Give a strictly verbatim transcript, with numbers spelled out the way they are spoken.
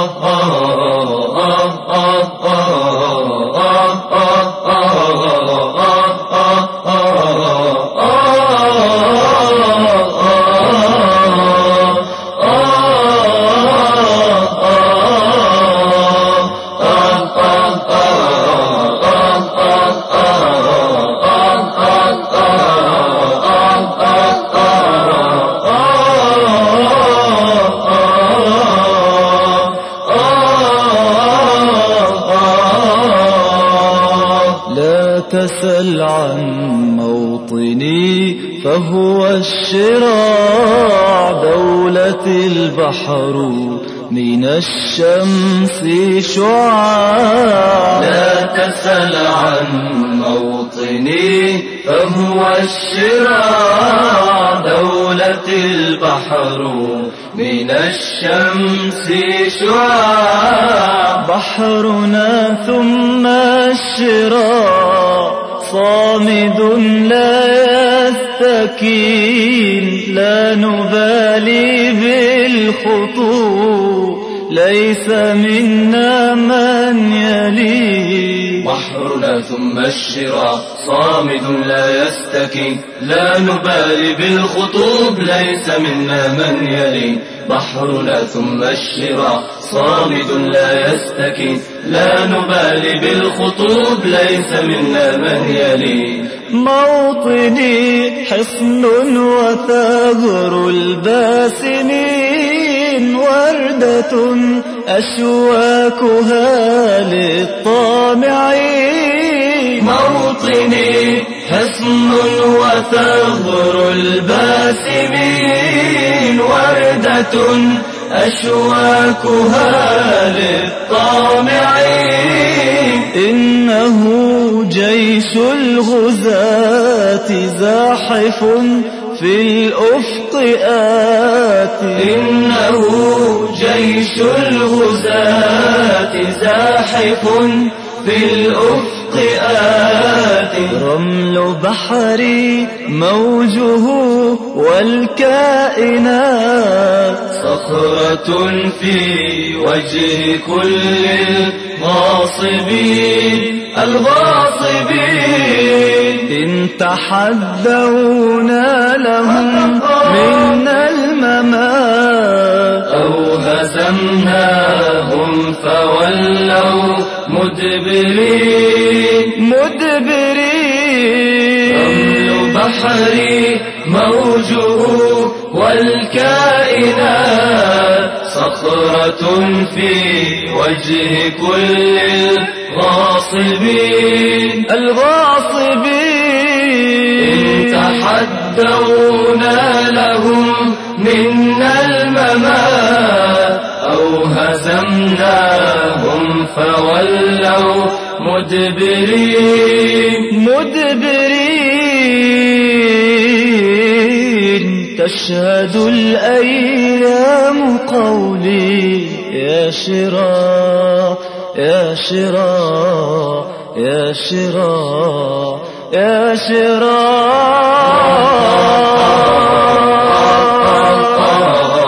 تسل عن موطني فهو الشراع دولة البحر من الشمس شعاع. لا تسل عن موطني فهو الشراع دولة البحر من الشمس شعاع. بحرنا ثم الشراع صامد لا يستكين لا نبالي بالخطوب ليس منا من يليه. بحرنا ثم الشراع صامد لا يستكين لا نبالي بالخطوب ليس منا من يلي. بحرنا ثم الشراع صامد لا يستكين لا نبالي بالخطوب ليس منا من يلي. موطني حصن وثغر الباسمين وردة أشواكها للطامعين. موطني حصن وثغر الباسمين وردة أشواكها للطامعين. إنه جيش الغزاة زاحف في الأفق آتي. إنه جيش الغزاة زاحف في الأفق آتي. رمل بحري موجه والكائنات صخرة في وجه كل الغاصبين الغاصبين. إن تحدونا لهم منا الممات أو هزمناهم فولوا مدبرين مدبرين. رمل بحري موجه والكائنات صخرة في وجه كل الغاصبين الغاصبين. إن تحدونا لهم منا الممات أو هزمناهم فولوا مدبرين مدبرين. تشهد الأيام قولي يا شراع يا شراع يا شراع يا شراع.